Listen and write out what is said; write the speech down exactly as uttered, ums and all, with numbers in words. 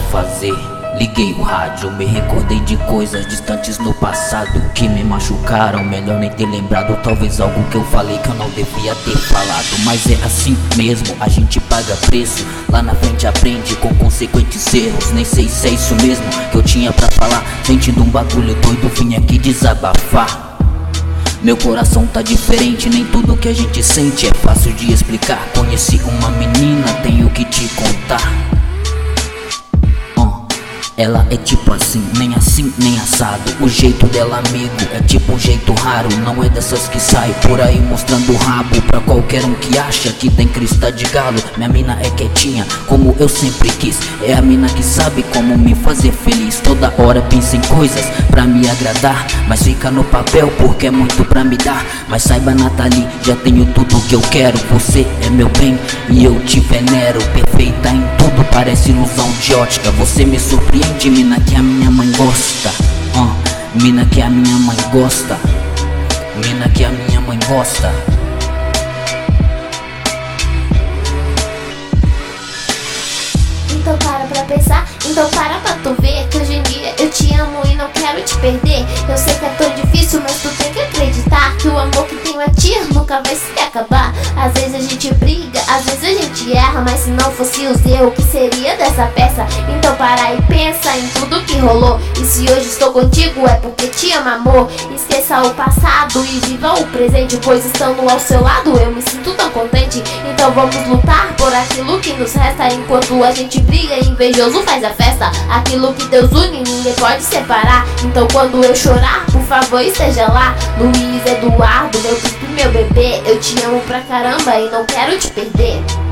fazer. Liguei o rádio, me recordei de coisas distantes no passado que me machucaram, melhor nem ter lembrado. Talvez algo que eu falei que eu não devia ter falado. Mas é assim mesmo, a gente paga preço. Lá na frente aprende com consequentes erros. Nem sei se é isso mesmo que eu tinha pra falar. Sentindo um bagulho doido, vim aqui desabafar. Meu coração tá diferente, nem tudo que a gente sente é fácil de explicar. Conheci uma menina, tenho que te contar. Ela é tipo assim, nem assim, nem assado. O jeito dela, amigo, é tipo um jeito raro. Não é dessas que sai por aí mostrando o rabo pra qualquer um que acha que tem crista de galo. Minha mina é quietinha, como eu sempre quis. É a mina que sabe como me fazer feliz. Toda hora pensa em coisas pra me agradar, mas fica no papel porque é muito pra me dar. Mas saiba, Nathalie, já tenho tudo que eu quero. Você é meu bem e eu te venero. Perfeita em tudo, parece ilusão de ótica. Você me surpreende, mina que a minha mãe gosta. uh, Mina que a minha mãe gosta. Mina que a minha mãe gosta. Então para pra pensar, então para pra tu ver que hoje em dia eu te amo e não quero te perder. Eu sei que é tão difícil, mas tu tem que acreditar que o amor que tenho a ti nunca vai se acabar. Às vezes a gente briga, às vezes a gente erra, mas se não fosse os eu, o que seria dessa peça? Então para e pensa em tudo que rolou. E se hoje estou contigo é porque te amo, amor. Esqueça o passado e viva o presente, pois estando ao seu lado eu me sinto tão contente. Então vamos lutar por aquilo que nos resta. Enquanto a gente briga, invejoso faz a festa. Aquilo que Deus une, ninguém pode separar. Então quando eu chorar, por favor esteja lá. Luiz Eduardo, meu príncipe, meu bebê, eu te amo pra caramba e não quero te perder.